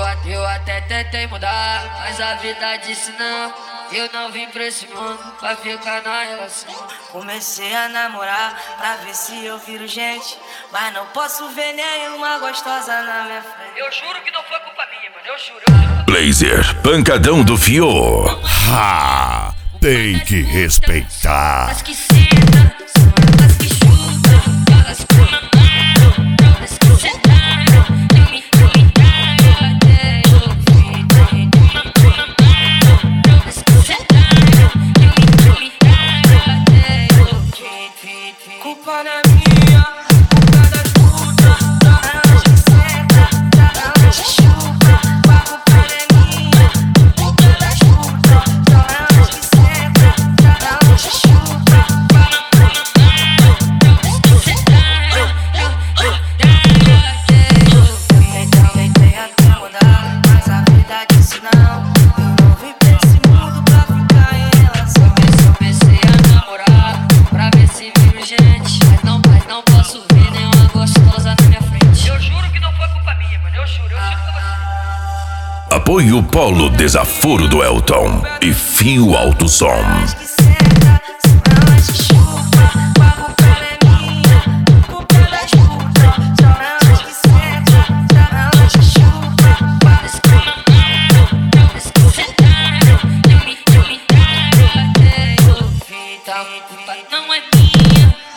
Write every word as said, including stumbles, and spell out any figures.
eu até tentei mudar, mas a vida disse não. Eu não vim pra esse mundo pra ficar na relação. Comecei a namorar pra ver se eu viro gente, mas não posso ver nenhuma gostosa na minha frente. Eu juro que não foi culpa minha, mano, eu juro, eu juro. Blazer, pancadão do Fiô. Ha! Tem que respeitar. As que sentam, são as que chutam, elas comandaram, elas que sentaram, eu me cuidaram até eu fui. Elas que sentaram, eu me cuidaram até eu fui. Culpa não é minha, culpa das putas. Elas que sentam, elas que chutam. A culpa não é minha, culpa das putas. Elas que sentam, elas que chutam. Eu tentei até mudar, mas a vida disse não. Eu não vim pra esse mundo pra ficar em relação. Eu comecei a namorar pra ver se viro gente, mas não, mas não posso ver nenhuma gostosa na minha frente. Eu juro que não foi culpa minha, mano, eu juro, eu juro pra você. Apoio Polo Desaforo do Elton e Fio Alto Som. Elas que sentam, são elas que chutam. A culpa não é minha, culpa das putas. São elas que sentam, são elas que chutam. Elas comandaram, elas que sentaram, eu me cuidaram até eu fui. A culpa não é minha,